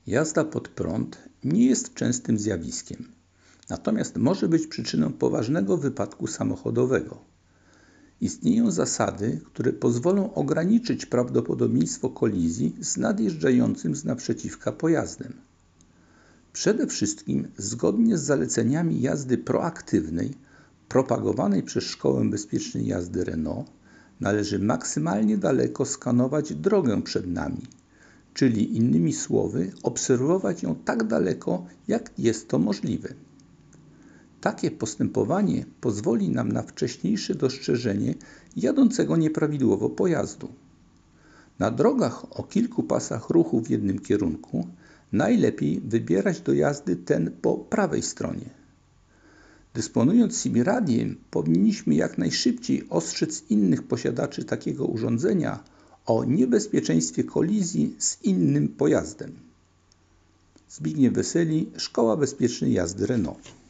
Jazda pod prąd nie jest częstym zjawiskiem, natomiast może być przyczyną poważnego wypadku samochodowego. Istnieją zasady, które pozwolą ograniczyć prawdopodobieństwo kolizji z nadjeżdżającym z naprzeciwka pojazdem. Przede wszystkim, zgodnie z zaleceniami jazdy proaktywnej propagowanej przez Szkołę Bezpiecznej Jazdy Renault, należy maksymalnie daleko skanować drogę przed nami, czyli innymi słowy obserwować ją tak daleko, jak jest to możliwe. Takie postępowanie pozwoli nam na wcześniejsze dostrzeżenie jadącego nieprawidłowo pojazdu. Na drogach o kilku pasach ruchu w jednym kierunku najlepiej wybierać do jazdy ten po prawej stronie. Dysponując CB-radiem, powinniśmy jak najszybciej ostrzec innych posiadaczy takiego urządzenia o niebezpieczeństwie kolizji z innym pojazdem. Zbigniew Weseli, Szkoła Bezpiecznej Jazdy Renault.